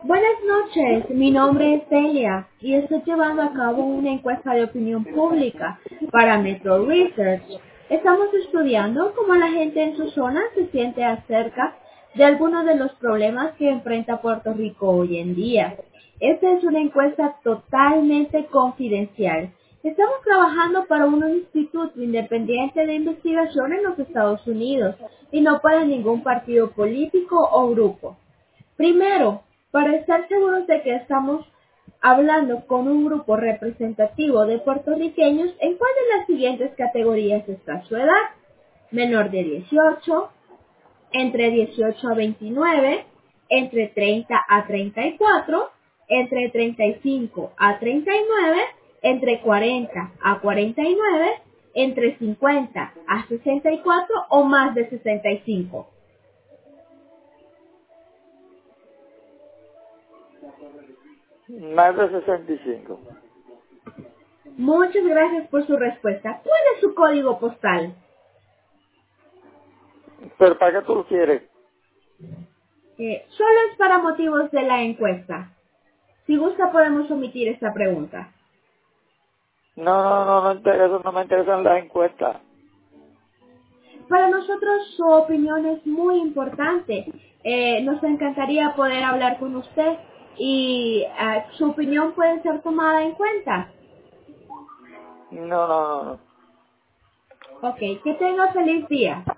Buenas noches, mi nombre es Celia y estoy llevando a cabo una encuesta de opinión pública para Metro Research. Estamos estudiando cómo la gente en su zona se siente acerca de algunos de los problemas que enfrenta Puerto Rico hoy en día. Esta es una encuesta totalmente confidencial. Estamos trabajando para un instituto independiente de investigación en los Estados Unidos y no para ningún partido político o grupo. Primero, para estar seguros de que estamos hablando con un grupo representativo de puertorriqueños, ¿en cuál de las siguientes categorías está su edad? Menor de 18, entre 18 a 29, entre 30 a 34, entre 35 a 39, entre 40 a 49, entre 50 a 64 o más de 65. Más de 65. Muchas gracias por su respuesta. ¿Cuál es su código postal? ¿Pero para qué tú lo quieres? Solo es para motivos de la encuesta. Si gusta podemos omitir esta pregunta. Eso no me interesa en la encuesta. Para nosotros su opinión es muy importante. Nos encantaría poder hablar con usted y su opinión puede ser tomada en cuenta. No. Ok, que tenga feliz día.